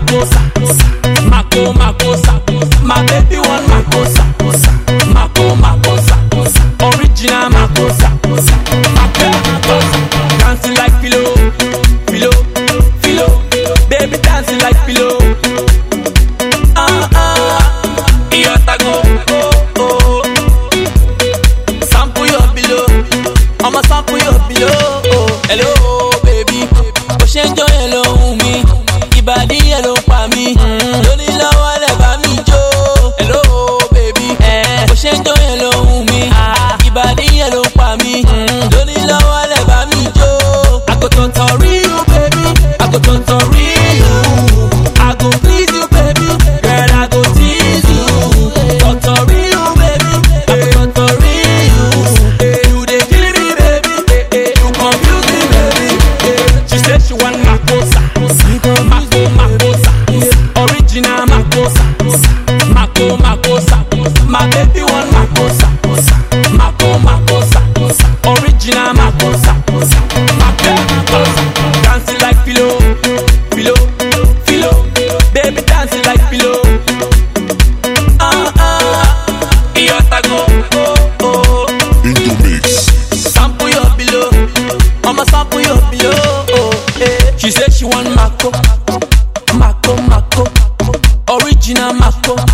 makosa, mako makosa. My baby want makosa, mako makosa. Original makosa, mako makosa. Dancing like pillow, pillow, pillow. Baby dancing like pillow. Iyotago, oh. Sample your below, I'ma sample your below. Hello, baby, ocean joy hello me. Ibadi hello pa mi, lórí lọ́wọ́ lẹ bá mi jó. Hello, baby, ocean joy hello me. Ibadi hello pa mi, lórí lọ́wọ́ lẹ bá mi jó. I go totori you, baby, I go totori you. I go please you, baby, girl, I go tease you. Totori you, baby, I go totori you. You dey kill me, baby, you confuse me, baby. She said she want makosa, mako makosa. Original makosa, mako makosa. My baby want makosa, mako makosa. Original makosa, mako makosa. Dancing like pillow, pillow, pillow. Baby dancing like pillow. Iyotago, oh. Into mix. Sample your below, I'ma sample your below. She said she want mako, mako, mako. Original mako.